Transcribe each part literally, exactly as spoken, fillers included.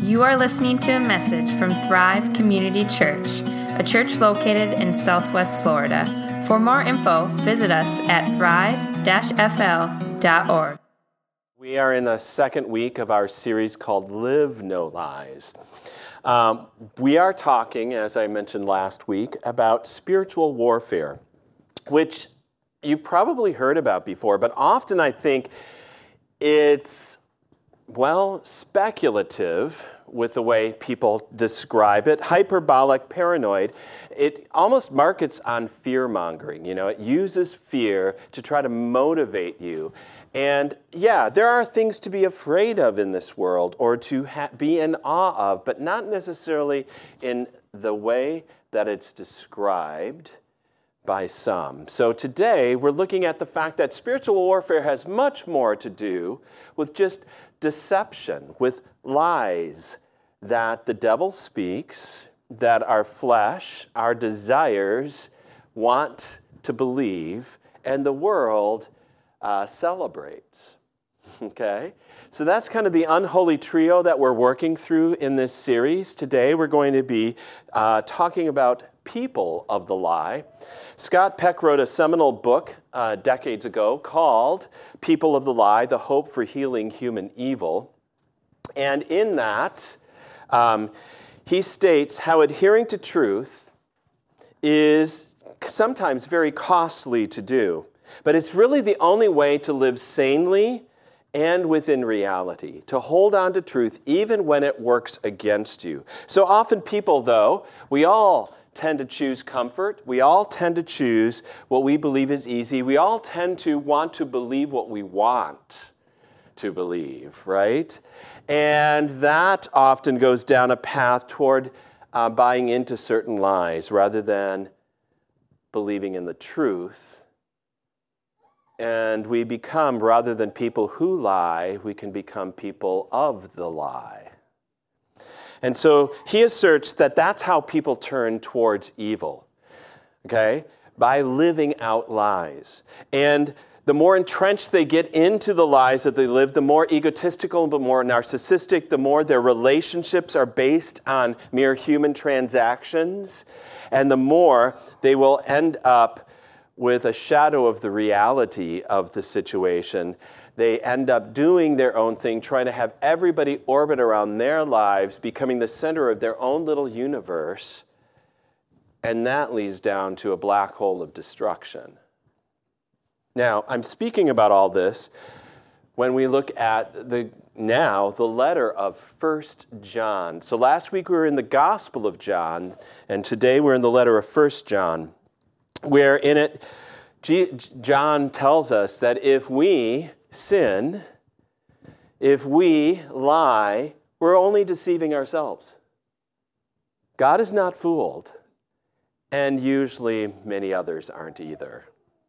You are listening to a message from Thrive Community Church, a church located in Southwest Florida. For more info, visit us at thrive dash f l dot org. We are in the second week of our series called Live No Lies. Um, we are talking, as I mentioned last week, about spiritual warfare, which you've probably heard about before, but often I think it's, well, speculative with the way people describe it, hyperbolic, paranoid. It almost markets on fear-mongering. You know, it uses fear to try to motivate you. And yeah, there are things to be afraid of in this world or to ha- be in awe of, but not necessarily in the way that it's described by some. So today, we're looking at the fact that spiritual warfare has much more to do with just deception, with lies that the devil speaks, that our flesh, our desires want to believe, and the world uh, celebrates. Okay? So that's kind of the unholy trio that we're working through in this series. Today, we're going to be uh, talking about people of the lie. Scott Peck wrote a seminal book uh, decades ago called People of the Lie, The Hope for Healing Human Evil. And in that, um, he states how adhering to truth is sometimes very costly to do, but it's really the only way to live sanely and within reality, to hold on to truth even when it works against you. So often people, though, we all tend to choose comfort. We all tend to choose what we believe is easy. We all tend to want to believe what we want to believe, right? And that often goes down a path toward uh, buying into certain lies rather than believing in the truth. And we become, rather than people who lie, we can become people of the lie. And so he asserts that that's how people turn towards evil, okay, by living out lies. And the more entrenched they get into the lies that they live, the more egotistical, the more narcissistic, the more their relationships are based on mere human transactions, and the more they will end up with a shadow of the reality of the situation. They end up doing their own thing, trying to have everybody orbit around their lives, becoming the center of their own little universe, and that leads down to a black hole of destruction. Now, I'm speaking about all this when we look at the now the letter of First John. So last week we were in the Gospel of John, and today we're in the letter of First John, where in it G- John tells us that if we sin, if we lie, we're only deceiving ourselves. God is not fooled, and usually many others aren't either.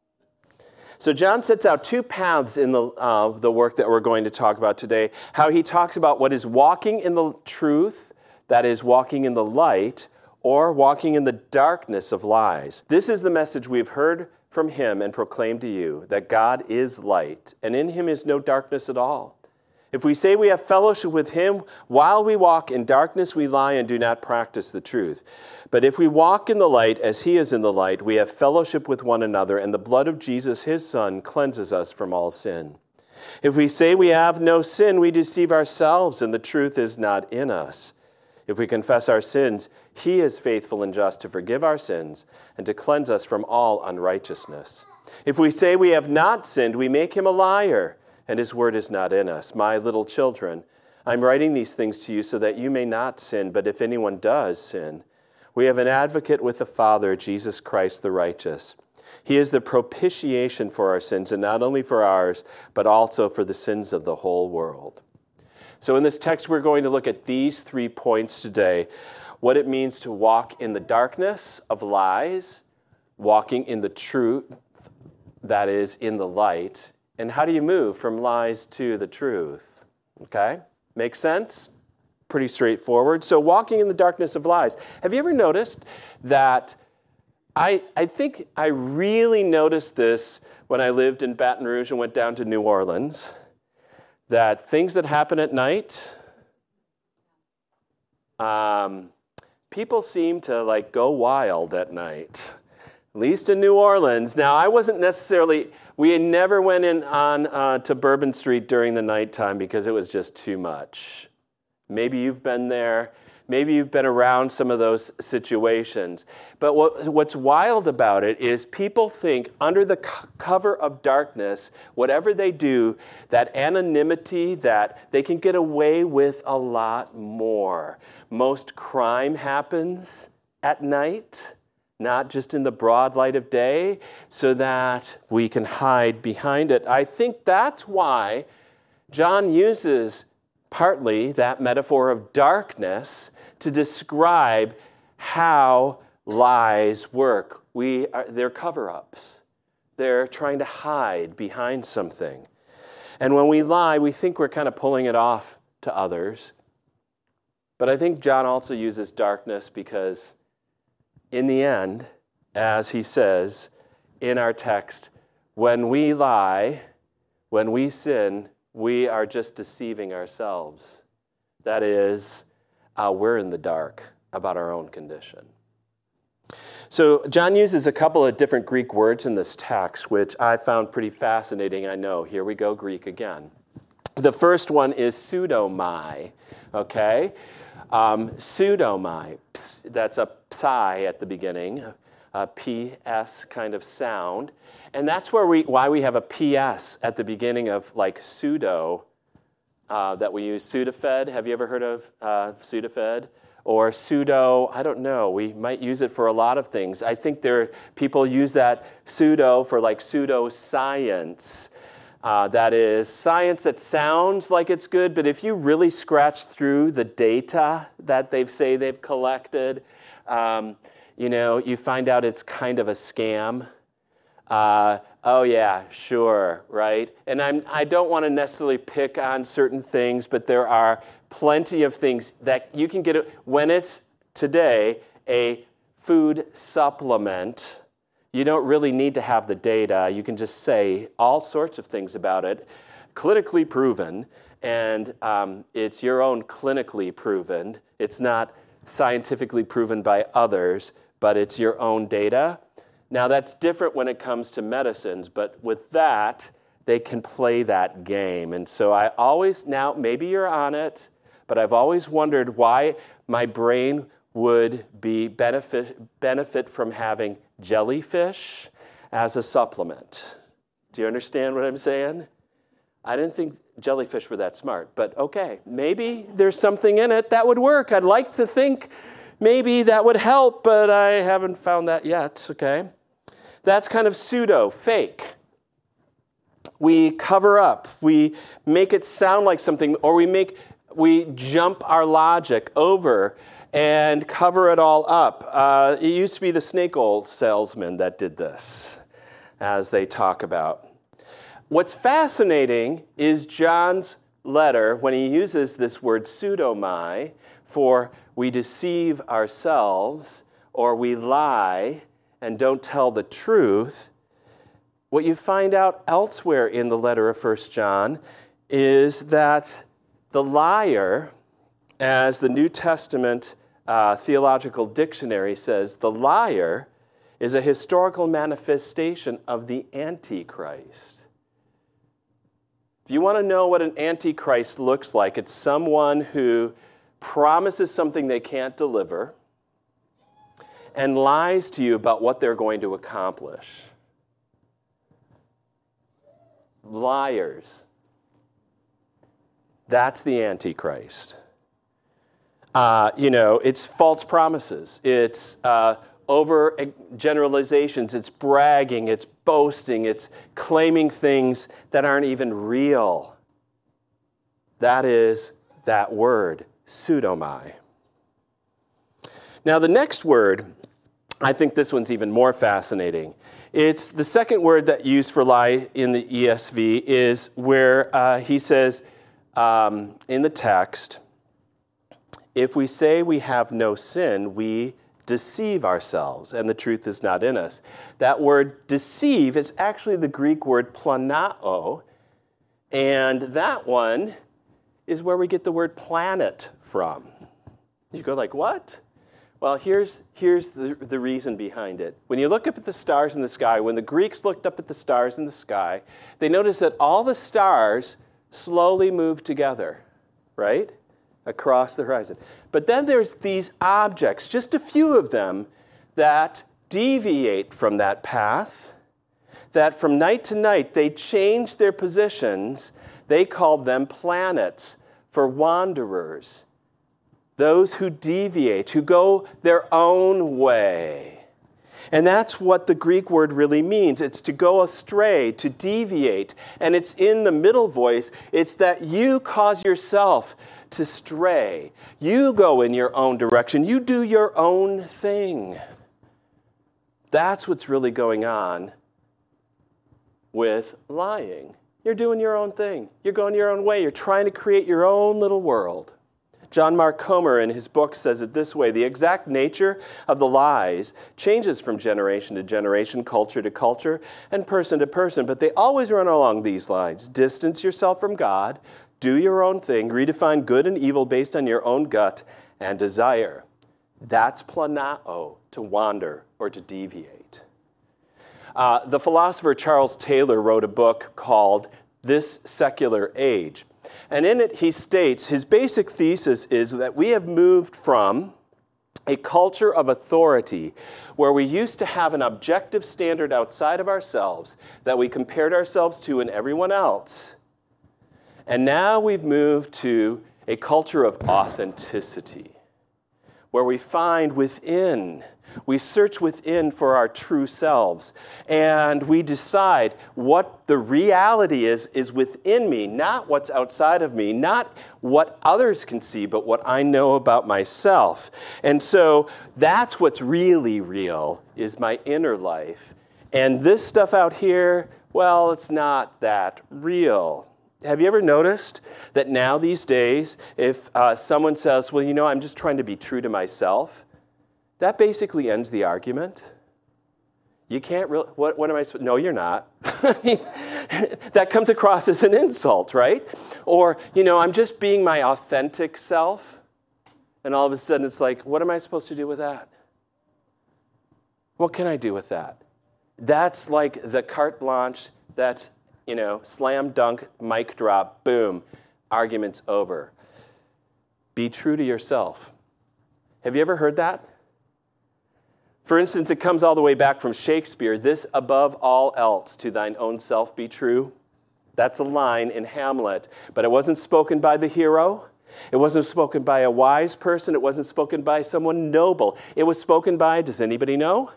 So John sets out two paths in the uh, the work that we're going to talk about today. How he talks about what is walking in the truth, that is walking in the light, or walking in the darkness of lies. This is the message we've heard from him and proclaimed to you, that God is light, and in him is no darkness at all. If we say we have fellowship with him while we walk in darkness, we lie and do not practice the truth. But if we walk in the light as he is in the light, we have fellowship with one another, and the blood of Jesus, his Son, cleanses us from all sin. If we say we have no sin, we deceive ourselves, and the truth is not in us. If we confess our sins, he is faithful and just to forgive our sins and to cleanse us from all unrighteousness. If we say we have not sinned, we make him a liar, and his word is not in us. My little children, I'm writing these things to you so that you may not sin, but if anyone does sin, we have an advocate with the Father, Jesus Christ the righteous. He is the propitiation for our sins, and not only for ours, but also for the sins of the whole world. So in this text, we're going to look at these three points today. What it means to walk in the darkness of lies, walking in the truth, that is, in the light, and how do you move from lies to the truth? Okay? Make sense? Pretty straightforward. So walking in the darkness of lies. Have you ever noticed that, I, I think I really noticed this when I lived in Baton Rouge and went down to New Orleans, that things that happen at night um, people seem to like go wild at night, at least in New Orleans. Now, I wasn't necessarily, we never went in on uh, to Bourbon Street during the nighttime because it was just too much. Maybe you've been there. Maybe you've been around some of those situations. But what, what's wild about it is people think under the c- cover of darkness, whatever they do, that anonymity, that they can get away with a lot more. Most crime happens at night, not just in the broad light of day, so that we can hide behind it. I think that's why John uses partly that metaphor of darkness to describe how lies work. We are, they're cover-ups. They're trying to hide behind something. And when we lie, we think we're kind of pulling it off to others. But I think John also uses darkness because in the end, as he says in our text, when we lie, when we sin, we are just deceiving ourselves. That is, uh, we're in the dark about our own condition. So John uses a couple of different Greek words in this text, which I found pretty fascinating. I know, here we go, Greek again. The first one is pseudomai, okay? Um, pseudomai, ps, that's a psi at the beginning, a P S kind of sound. And that's where we why we have a P S at the beginning of like pseudo uh, that we use. Sudafed, have you ever heard of uh, Sudafed? Or pseudo, I don't know, we might use it for a lot of things. I think there people use that pseudo for like pseudoscience. Uh, that is science that sounds like it's good, but if you really scratch through the data that they say they've collected, um, you know, you find out it's kind of a scam. Uh, oh yeah, sure, right? And I'm, I don't want to necessarily pick on certain things, but there are plenty of things that you can get when it's today a food supplement. You don't really need to have the data. You can just say all sorts of things about it, clinically proven, and um, it's your own clinically proven. It's not scientifically proven by others, but it's your own data. Now, that's different when it comes to medicines, but with that, they can play that game. And so I always, now, maybe you're on it, but I've always wondered why my brain would be benefit benefit from having jellyfish as a supplement. Do you understand what I'm saying? I didn't think jellyfish were that smart, but okay, maybe there's something in it that would work. I'd like to think maybe that would help, but I haven't found that yet, okay? That's kind of pseudo, fake. We cover up, we make it sound like something, or we make we jump our logic over and cover it all up. Uh, it used to be the snake oil salesman that did this, as they talk about. What's fascinating is John's letter, when he uses this word pseudomai for we deceive ourselves or we lie and don't tell the truth, what you find out elsewhere in the letter of First John is that the liar, as the New Testament uh, Theological Dictionary says, the liar is a historical manifestation of the Antichrist. If you want to know what an Antichrist looks like, it's someone who promises something they can't deliver and lies to you about what they're going to accomplish. Liars. That's the Antichrist. Uh, you know, it's false promises. It's uh, over generalizations. It's bragging. It's boasting. It's claiming things that aren't even real. That is that word, pseudomai. Now, the next word, I think this one's even more fascinating. It's the second word that used for lie in the E S V is where uh, he says, Um, in the text, if we say we have no sin, we deceive ourselves, and the truth is not in us. That word deceive is actually the Greek word planao, and that one is where we get the word planet from. You go like, what? Well, here's, here's the, the reason behind it. When you look up at the stars in the sky, when the Greeks looked up at the stars in the sky, they noticed that all the stars slowly moved together, right? Across the horizon. But then there's these objects, just a few of them, that deviate from that path, that from night to night they change their positions. They called them planets for wanderers, those who deviate, who go their own way. And that's what the Greek word really means. It's to go astray, to deviate. And it's in the middle voice. It's that you cause yourself to stray. You go in your own direction. You do your own thing. That's what's really going on with lying. You're doing your own thing. You're going your own way. You're trying to create your own little world. John Mark Comer in his book says it this way: the exact nature of the lies changes from generation to generation, culture to culture, and person to person, but they always run along these lines. Distance yourself from God, do your own thing, redefine good and evil based on your own gut and desire. That's planao, to wander or to deviate. Uh, the philosopher Charles Taylor wrote a book called This Secular Age. And in it, he states his basic thesis is that we have moved from a culture of authority where we used to have an objective standard outside of ourselves that we compared ourselves to and everyone else. And now we've moved to a culture of authenticity where we find within, we search within for our true selves, and we decide what the reality is, is within me, not what's outside of me, not what others can see, but what I know about myself. And so that's what's really real, is my inner life. And this stuff out here, well, it's not that real. Have you ever noticed that now these days, if uh, someone says, well, you know, I'm just trying to be true to myself, that basically ends the argument. You can't really, what, what am I supposed, no, you're not. I mean, that comes across as an insult, right? Or, you know, I'm just being my authentic self. And all of a sudden it's like, what am I supposed to do with that? What can I do with that? That's like the carte blanche, that's, you know, slam dunk, mic drop, boom, argument's over. Be true to yourself. Have you ever heard that? For instance, it comes all the way back from Shakespeare. This above all else, to thine own self be true. That's a line in Hamlet, but it wasn't spoken by the hero. It wasn't spoken by a wise person. It wasn't spoken by someone noble. It was spoken by, does anybody know?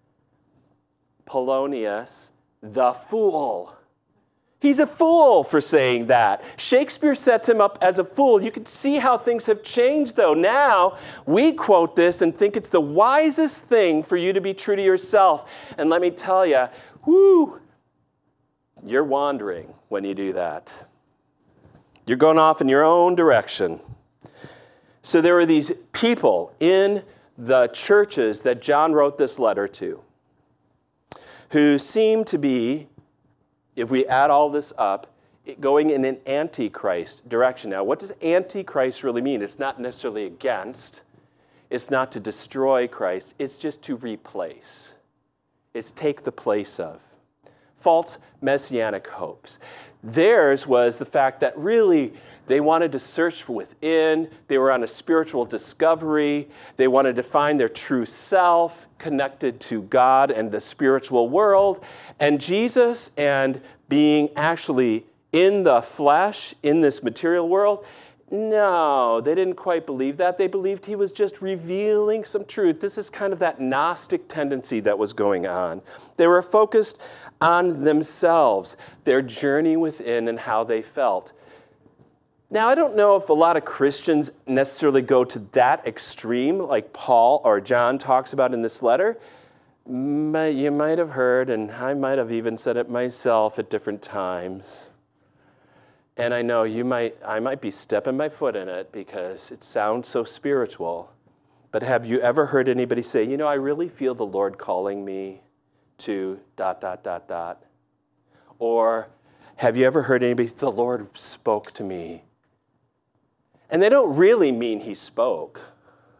Polonius, the fool. He's a fool for saying that. Shakespeare sets him up as a fool. You can see how things have changed, though. Now, we quote this and think it's the wisest thing for you to be true to yourself. And let me tell you, whoo, you're wandering when you do that. You're going off in your own direction. So there were these people in the churches that John wrote this letter to who seemed to be, if we add all this up, going in an antichrist direction. Now, what does antichrist really mean? It's not necessarily against. It's not to destroy Christ. It's just to replace. It's take the place of. False messianic hopes. Theirs was the fact that really they wanted to search for within. They were on a spiritual discovery. They wanted to find their true self connected to God and the spiritual world. And Jesus, and being actually in the flesh, in this material world, no, they didn't quite believe that. They believed he was just revealing some truth. This is kind of that Gnostic tendency that was going on. They were focused on themselves, their journey within and how they felt. Now, I don't know if a lot of Christians necessarily go to that extreme like Paul or John talks about in this letter. You might have heard, and I might have even said it myself at different times. And I know you might, I might be stepping my foot in it because it sounds so spiritual. But have you ever heard anybody say, you know, I really feel the Lord calling me to dot, dot, dot, dot? Or have you ever heard anybody, the Lord spoke to me? And they don't really mean he spoke.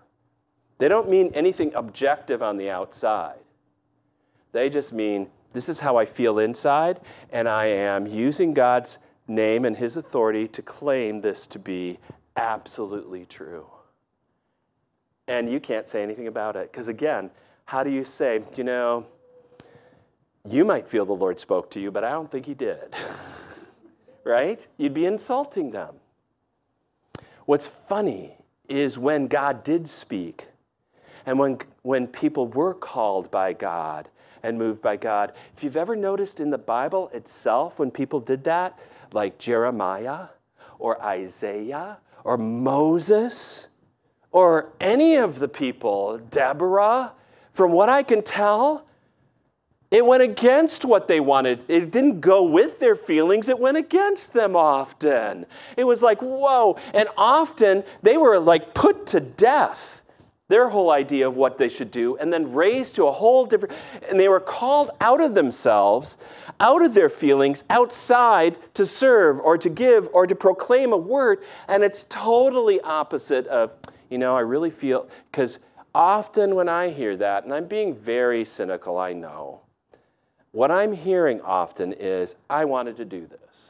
They don't mean anything objective on the outside. They just mean, this is how I feel inside, and I am using God's name and his authority to claim this to be absolutely true. And you can't say anything about it. Because again, how do you say, you know, you might feel the Lord spoke to you, but I don't think he did. Right? You'd be insulting them. What's funny is when God did speak, and when, when people were called by God and moved by God, if you've ever noticed in the Bible itself, when people did that, like Jeremiah or Isaiah or Moses or any of the people, Deborah, from what I can tell, it went against what they wanted. It didn't go with their feelings. It went against them often. It was like, whoa. And often they were like put to death, their whole idea of what they should do, and then raised to a whole different, and they were called out of themselves, out of their feelings, outside to serve or to give or to proclaim a word. And it's totally opposite of, you know, I really feel, because often when I hear that, and I'm being very cynical, I know, what I'm hearing often is, I wanted to do this.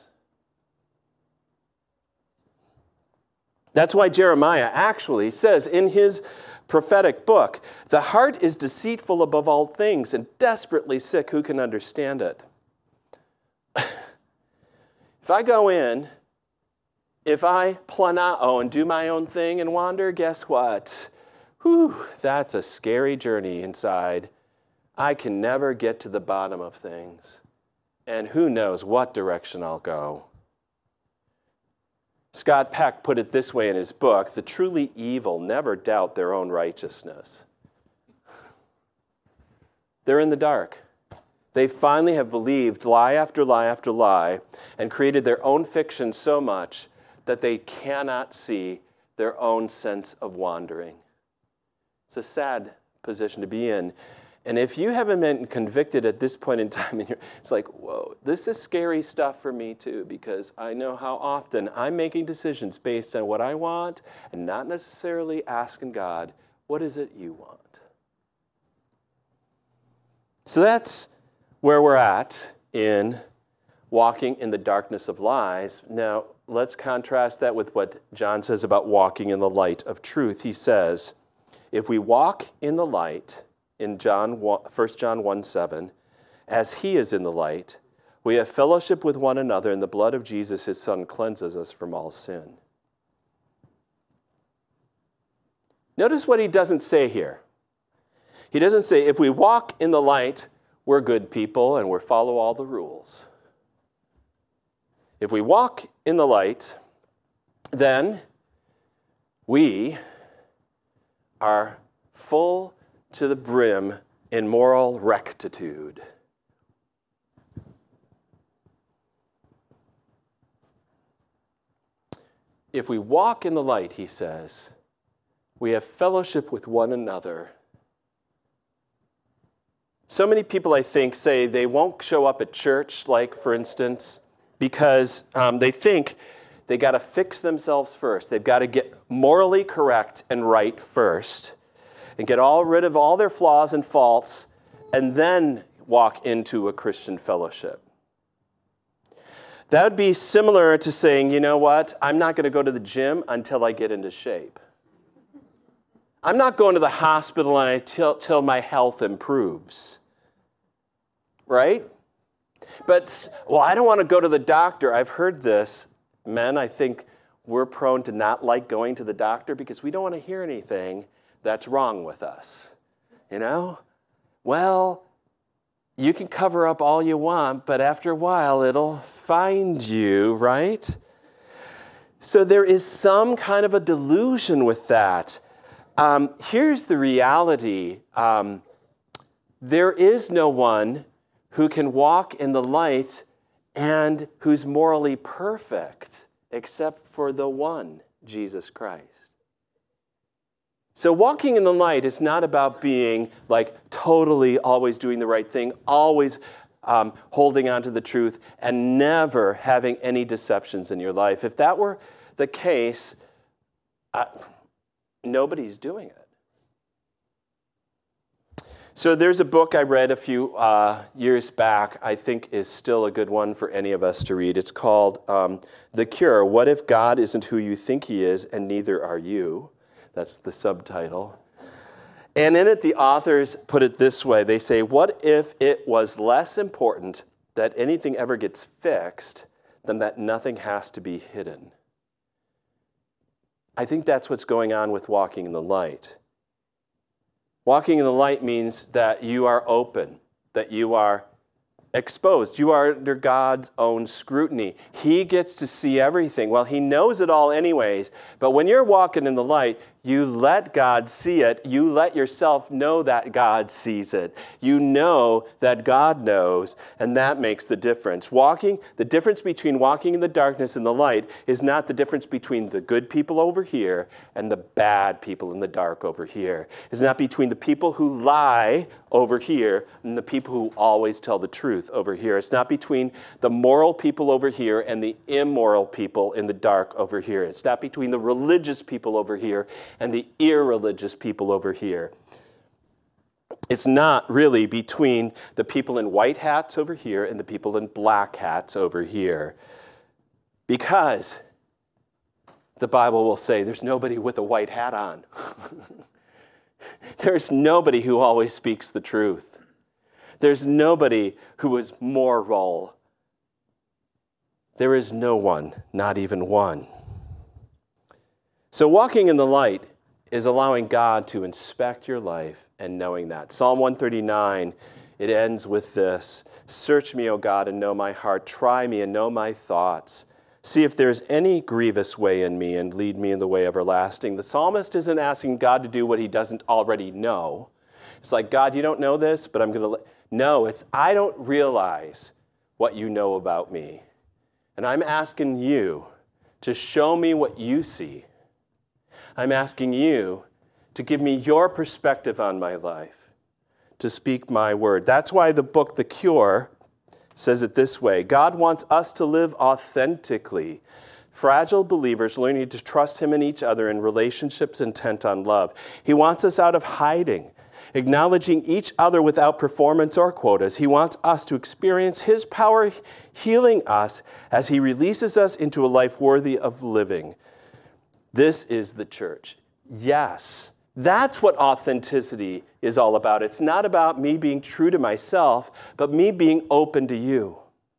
That's why Jeremiah actually says in his prophetic book, the heart is deceitful above all things and desperately sick. Who can understand it? If I go in, if I planao and do my own thing and wander, guess what? Whew, that's a scary journey inside. I can never get to the bottom of things. And who knows what direction I'll go. Scott Peck put it this way in his book, the truly evil never doubt their own righteousness. They're in the dark. They finally have believed lie after lie after lie and created their own fiction so much that they cannot see their own sense of wandering. It's a sad position to be in. And if you haven't been convicted at this point in time, it's like, whoa, this is scary stuff for me too, because I know how often I'm making decisions based on what I want and not necessarily asking God, what is it you want? So that's where we're at in walking in the darkness of lies. Now, let's contrast that with what John says about walking in the light of truth. He says, if we walk in the light, in John First John one seven, as he is in the light, we have fellowship with one another, and the blood of Jesus, his son, cleanses us from all sin. Notice what he doesn't say here. He doesn't say, if we walk in the light, we're good people and we follow all the rules. If we walk in the light, then we are full to the brim in moral rectitude. If we walk in the light, he says, we have fellowship with one another. So many people, I think, say they won't show up at church, like, for instance, because um, they think they got to fix themselves first. They've got to get morally correct and right first and get all rid of all their flaws and faults and then walk into a Christian fellowship. That would be similar to saying, you know what, I'm not going to go to the gym until I get into shape. I'm not going to the hospital until, until my health improves. Right? But, well, I don't want to go to the doctor. I've heard this. Men, I think we're prone to not like going to the doctor because we don't want to hear anything that's wrong with us. You know? Well, you can cover up all you want, but after a while, it'll find you, right? So there is some kind of a delusion with that. Um, here's the reality. Um, there is no one who can walk in the light and who's morally perfect except for the one, Jesus Christ. So walking in the light is not about being like totally always doing the right thing, always um, holding on to the truth, and never having any deceptions in your life. If that were the case, uh, nobody's doing it. So there's a book I read a few uh, years back, I think is still a good one for any of us to read. It's called um, The Cure, What If God Isn't Who You Think He Is and Neither Are You? That's the subtitle. And in it, the authors put it this way. They say, what if it was less important that anything ever gets fixed than that nothing has to be hidden? I think that's what's going on with walking in the light. Walking in the light means that you are open, that you are exposed. You are under God's own scrutiny. He gets to see everything. Well, he knows it all anyways, but when you're walking in the light, you let God see it. You let yourself know that God sees it. You know that God knows, and that makes the difference. Walking, the difference between walking in the darkness and the light is not the difference between the good people over here and the bad people in the dark over here. It's not between the people who lie over here and the people who always tell the truth over here. It's not between the moral people over here and the immoral people in the dark over here. It's not between the religious people over here and the irreligious people over here. It's not really between the people in white hats over here and the people in black hats over here. Because the Bible will say there's nobody with a white hat on. There's nobody who always speaks the truth. There's nobody who is moral. There is no one, not even one. So walking in the light is allowing God to inspect your life and knowing that. Psalm one thirty-nine, it ends with this. Search me, O God, and know my heart. Try me and know my thoughts. See if there's any grievous way in me and lead me in the way everlasting. The psalmist isn't asking God to do what he doesn't already know. It's like, God, you don't know this, but I'm going to let... No, it's I don't realize what you know about me. And I'm asking you to show me what you see. I'm asking you to give me your perspective on my life, to speak my word. That's why the book, The Cure, says it this way. God wants us to live authentically. Fragile believers learning to trust him and each other in relationships intent on love. He wants us out of hiding, acknowledging each other without performance or quotas. He wants us to experience his power healing us as he releases us into a life worthy of living. This is the church. Yes, that's what authenticity is all about. It's not about me being true to myself, but me being open to you.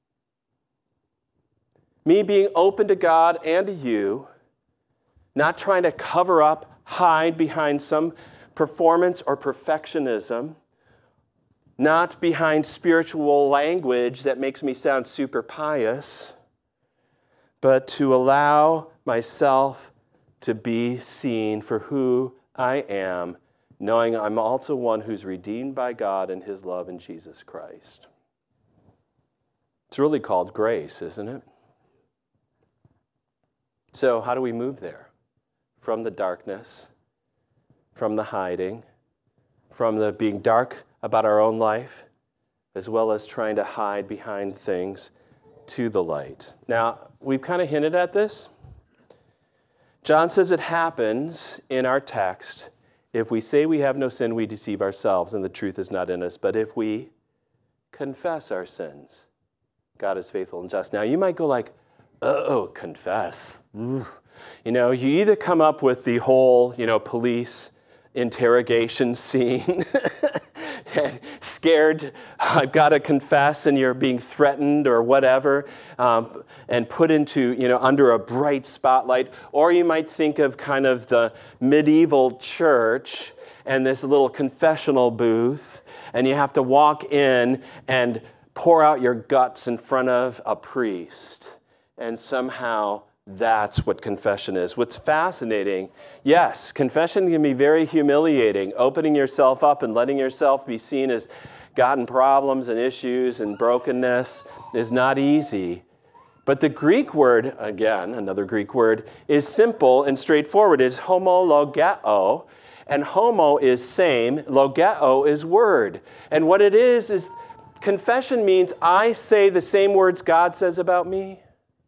Me being open to God and to you, not trying to cover up, hide behind some performance or perfectionism, not behind spiritual language that makes me sound super pious, but to allow myself to be seen for who I am, knowing I'm also one who's redeemed by God and his love in Jesus Christ. It's really called grace, isn't it? So how do we move there? From the darkness, from the hiding, from the being dark about our own life, as well as trying to hide behind things, to the light. Now, we've kind of hinted at this. John says it happens in our text. If we say we have no sin, we deceive ourselves, and the truth is not in us. But if we confess our sins, God is faithful and just. Now, you might go like, oh, confess. Ooh. You know, you either come up with the whole, you know, police interrogation scene, and scared, I've got to confess, and you're being threatened or whatever, um, and put into, you know, under a bright spotlight. Or you might think of kind of the medieval church and this little confessional booth, and you have to walk in and pour out your guts in front of a priest. And somehow that's what confession is. What's fascinating, yes, confession can be very humiliating. Opening yourself up and letting yourself be seen as gotten problems and issues and brokenness is not easy. But the Greek word, again, another Greek word, is simple and straightforward. It's homologeo. And homo is same, logeo is word. And what it is, is confession means I say the same words God says about me.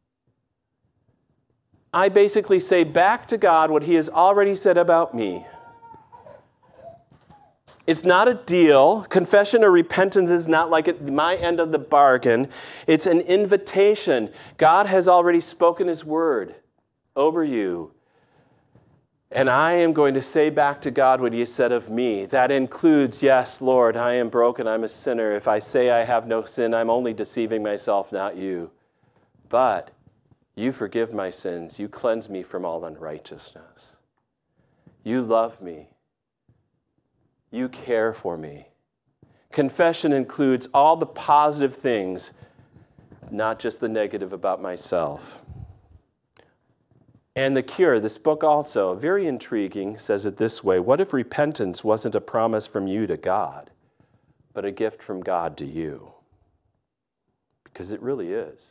I basically say back to God what he has already said about me. It's not a deal. Confession or repentance is not like at my end of the bargain. It's an invitation. God has already spoken his word over you. And I am going to say back to God what he has said of me. That includes, yes, Lord, I am broken, I'm a sinner. If I say I have no sin, I'm only deceiving myself, not you. But you forgive my sins. You cleanse me from all unrighteousness. You love me. You care for me. Confession includes all the positive things, not just the negative about myself. And the cure, this book also, very intriguing, says it this way. What if repentance wasn't a promise from you to God, but a gift from God to you? Because it really is.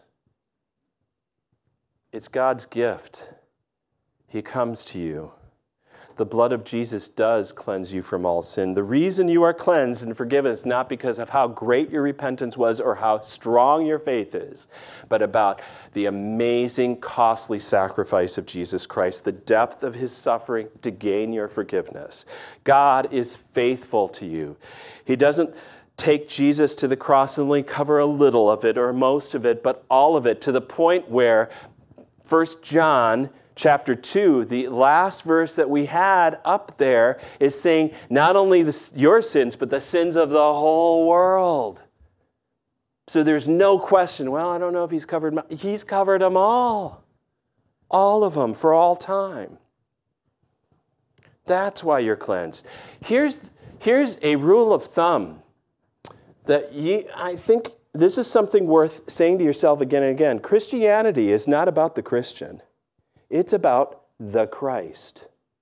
It's God's gift. He comes to you. The blood of Jesus does cleanse you from all sin. The reason you are cleansed and forgiven is not because of how great your repentance was or how strong your faith is, but about the amazing, costly sacrifice of Jesus Christ, the depth of his suffering to gain your forgiveness. God is faithful to you. He doesn't take Jesus to the cross and only cover a little of it or most of it, but all of it, to the point where First John chapter two, the last verse that we had up there, is saying not only the, your sins, but the sins of the whole world. So there's no question, well, I don't know if he's covered my, he's covered them all. All of them for all time. That's why you're cleansed. Here's, here's a rule of thumb that you, I think this is something worth saying to yourself again and again. Christianity is not about the Christian. It's about the Christ.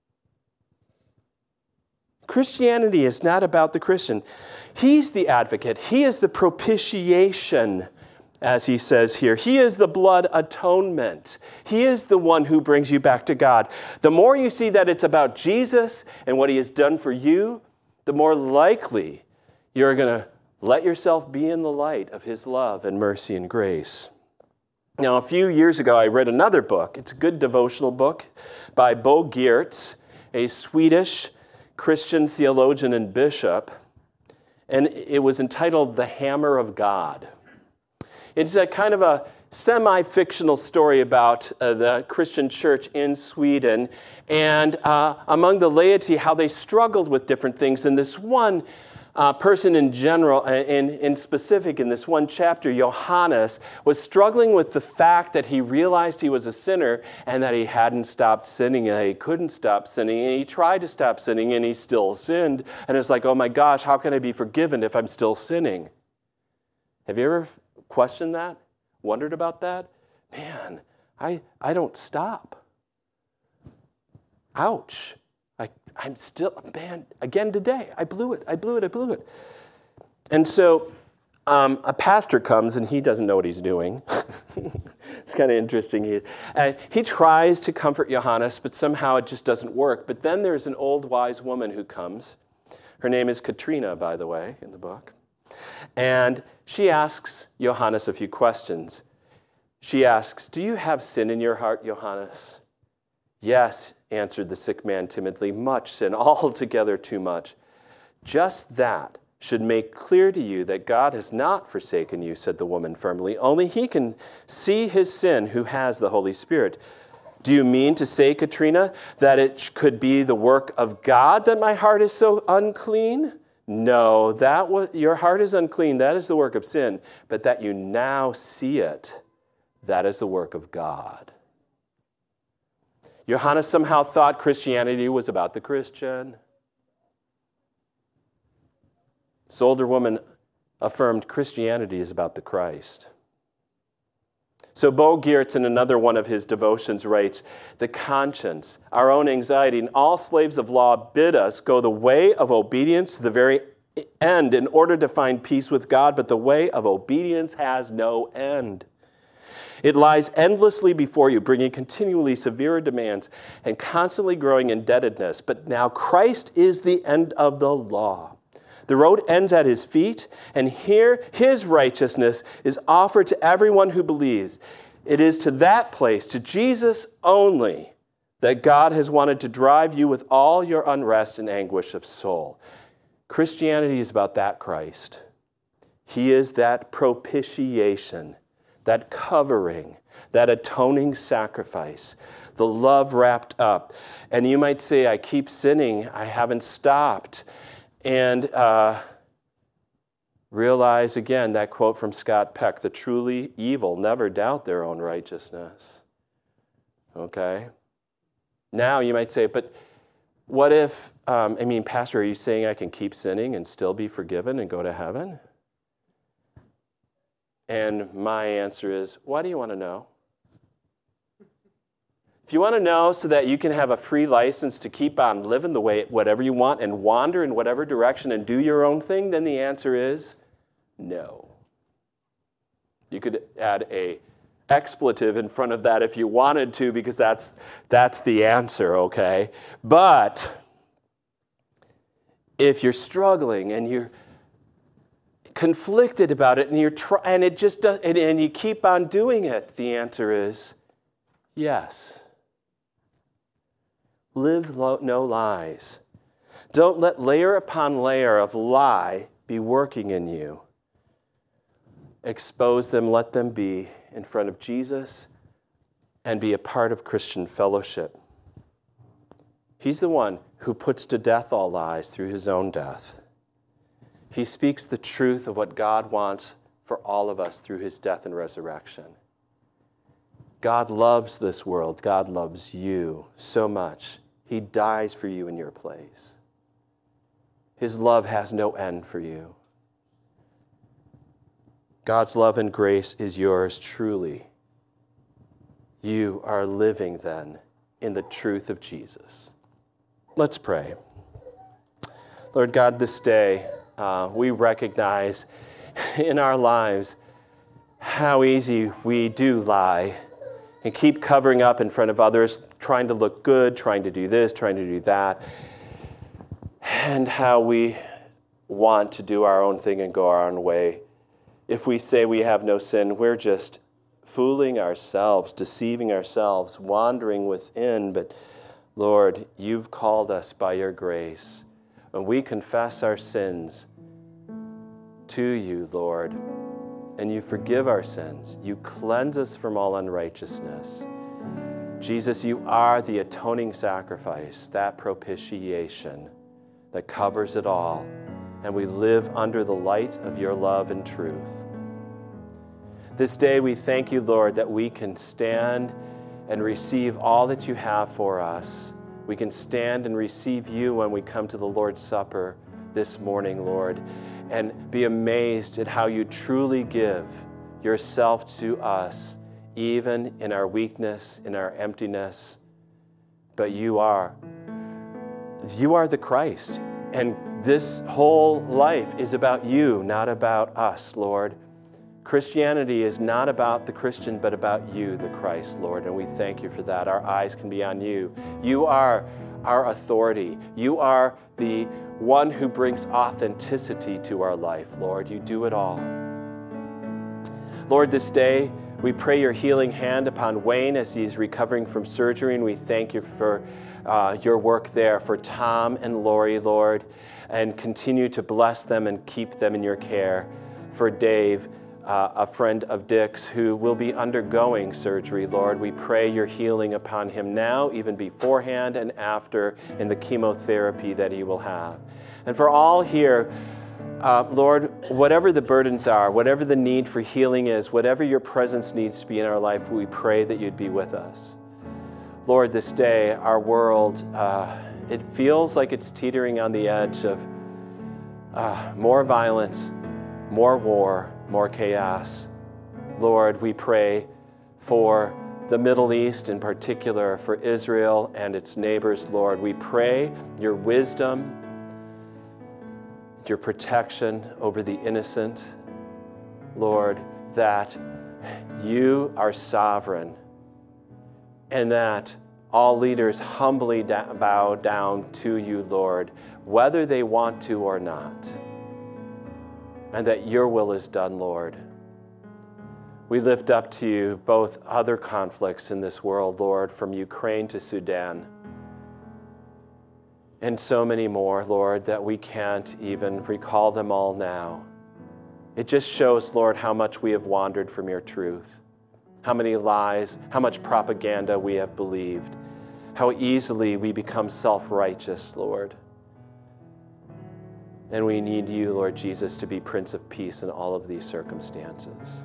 Christianity is not about the Christian. He's the advocate. He is the propitiation, as he says here. He is the blood atonement. He is the one who brings you back to God. The more you see that it's about Jesus and what he has done for you, the more likely you're going to let yourself be in the light of his love and mercy and grace. Now, a few years ago, I read another book. It's a good devotional book by Bo Geertz, a Swedish Christian theologian and bishop, and it was entitled The Hammer of God. It's a kind of a semi-fictional story about uh, the Christian church in Sweden and uh, among the laity, how they struggled with different things. And this one Uh, person in general, in, in specific, in this one chapter, Johannes, was struggling with the fact that he realized he was a sinner and that he hadn't stopped sinning and that he couldn't stop sinning. And he tried to stop sinning and he still sinned. And it's like, oh my gosh, how can I be forgiven if I'm still sinning? Have you ever questioned that? Wondered about that? Man, I, I don't stop. Ouch. I, I'm still, man, again today, I blew it, I blew it, I blew it. And so um, a pastor comes and he doesn't know what he's doing. It's kind of interesting. He, uh, he tries to comfort Johannes, but somehow it just doesn't work. But then there's an old wise woman who comes. Her name is Katrina, by the way, in the book. And she asks Johannes a few questions. She asks, do you have sin in your heart, Johannes? Yes, answered the sick man timidly, much sin, altogether too much. Just that should make clear to you that God has not forsaken you, said the woman firmly. Only he can see his sin who has the Holy Spirit. Do you mean to say, Katrina, that it could be the work of God that my heart is so unclean? No, that was, your heart is unclean. That is the work of sin. But that you now see it, that is the work of God. Johannes somehow thought Christianity was about the Christian. This older woman affirmed Christianity is about the Christ. So Bo Geertz, in another one of his devotions, writes, the conscience, our own anxiety, and all slaves of law bid us go the way of obedience to the very end in order to find peace with God, but the way of obedience has no end. It lies endlessly before you, bringing continually severe demands and constantly growing indebtedness. But now Christ is the end of the law. The road ends at his feet, and here his righteousness is offered to everyone who believes. It is to that place, to Jesus only, that God has wanted to drive you with all your unrest and anguish of soul. Christianity is about that Christ. He is that propitiation, that covering, that atoning sacrifice, the love wrapped up. And you might say, I keep sinning, I haven't stopped. And uh, realize again that quote from Scott Peck, the truly evil never doubt their own righteousness. Okay? Now you might say, but what if, um, I mean, Pastor, are you saying I can keep sinning and still be forgiven and go to heaven? And my answer is, why do you want to know? If you want to know so that you can have a free license to keep on living the way, whatever you want and wander in whatever direction and do your own thing, then the answer is no. You could add a expletive in front of that if you wanted to, because that's that's the answer, okay? But if you're struggling and you're conflicted about it and you're try- and it just does, and, and you keep on doing it, the answer is yes. Live lo- no lies. Don't let layer upon layer of lie be working in you. Expose them, let them be in front of Jesus and be a part of Christian fellowship. He's the one who puts to death all lies through his own death. He speaks the truth of what God wants for all of us through his death and resurrection. God loves this world. God loves you so much. He dies for you in your place. His love has no end for you. God's love and grace is yours truly. You are living then in the truth of Jesus. Let's pray. Lord God, this day uh, we recognize in our lives how easy we do lie and keep covering up in front of others, trying to look good, trying to do this, trying to do that, and how we want to do our own thing and go our own way. If we say we have no sin, we're just fooling ourselves, deceiving ourselves, wandering within. But Lord, you've called us by your grace. When we confess our sins to you, Lord, and you forgive our sins, you cleanse us from all unrighteousness. Jesus, you are the atoning sacrifice, that propitiation that covers it all. And we live under the light of your love and truth. This day we thank you, Lord, that we can stand and receive all that you have for us. We can stand and receive you when we come to the Lord's Supper this morning, Lord, and be amazed at how you truly give yourself to us, even in our weakness, in our emptiness. But you are, you are the Christ. And this whole life is about you, not about us, Lord. Christianity is not about the Christian, but about you, the Christ, Lord. And we thank you for that. Our eyes can be on you. You are our authority. You are the one who brings authenticity to our life, Lord. You do it all. Lord, this day, we pray your healing hand upon Wayne as he's recovering from surgery, and we thank you for uh, your work there, for Tom and Lori, Lord, and continue to bless them and keep them in your care. For Dave, uh, a friend of Dick's who will be undergoing surgery, Lord, we pray your healing upon him now, even beforehand and after, in the chemotherapy that he will have. And for all here, Uh, Lord, whatever the burdens are, whatever the need for healing is, whatever your presence needs to be in our life, we pray that you'd be with us. Lord, this day, our world, uh, it feels like it's teetering on the edge of uh, more violence, more war, more chaos. Lord, we pray for the Middle East in particular, for Israel and its neighbors, Lord. We pray your wisdom, your protection over the innocent, Lord, that you are sovereign and that all leaders humbly da- bow down to you, Lord, whether they want to or not, and that your will is done, Lord. We lift up to you both other conflicts in this world, Lord, from Ukraine to Sudan. and so many more, Lord, that we can't even recall them all now. It just shows, Lord, how much we have wandered from your truth, how many lies, how much propaganda we have believed, how easily we become self-righteous, Lord. And we need you, Lord Jesus, to be Prince of Peace in all of these circumstances.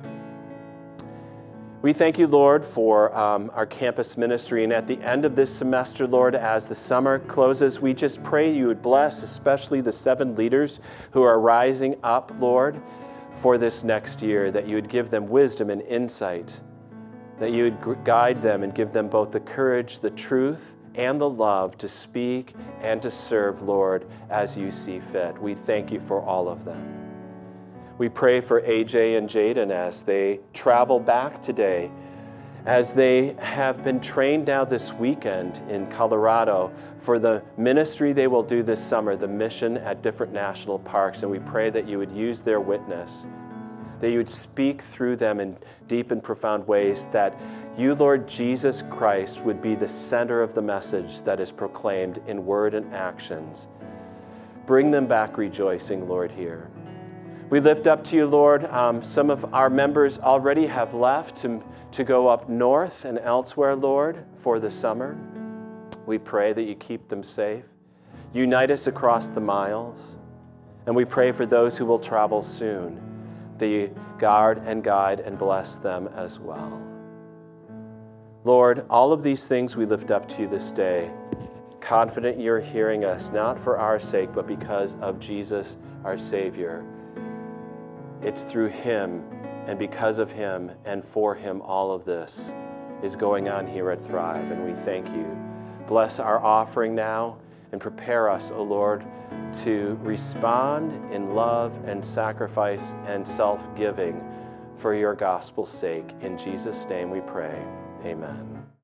We thank you, Lord, for um, our campus ministry. And at the end of this semester, Lord, as the summer closes, we just pray you would bless especially the seven leaders who are rising up, Lord, for this next year, that you would give them wisdom and insight, that you would guide them and give them both the courage, the truth, and the love to speak and to serve, Lord, as you see fit. We thank you for all of them. We pray for A J and Jaden as they travel back today, as they have been trained now this weekend in Colorado for the ministry they will do this summer, the mission at different national parks. And we pray that you would use their witness, that you would speak through them in deep and profound ways, that you, Lord Jesus Christ, would be the center of the message that is proclaimed in word and actions. Bring them back rejoicing, Lord, here. We lift up to you, Lord, um, some of our members already have left to, to go up north and elsewhere, Lord, for the summer. We pray that you keep them safe. Unite us across the miles. And we pray for those who will travel soon, that you guard and guide and bless them as well. Lord, all of these things we lift up to you this day, confident you're hearing us, not for our sake, but because of Jesus, our Savior. It's through him and because of him and for him all of this is going on here at Thrive, and we thank you. Bless our offering now and prepare us, O Lord, to respond in love and sacrifice and self-giving for your gospel's sake. In Jesus' name we pray. Amen.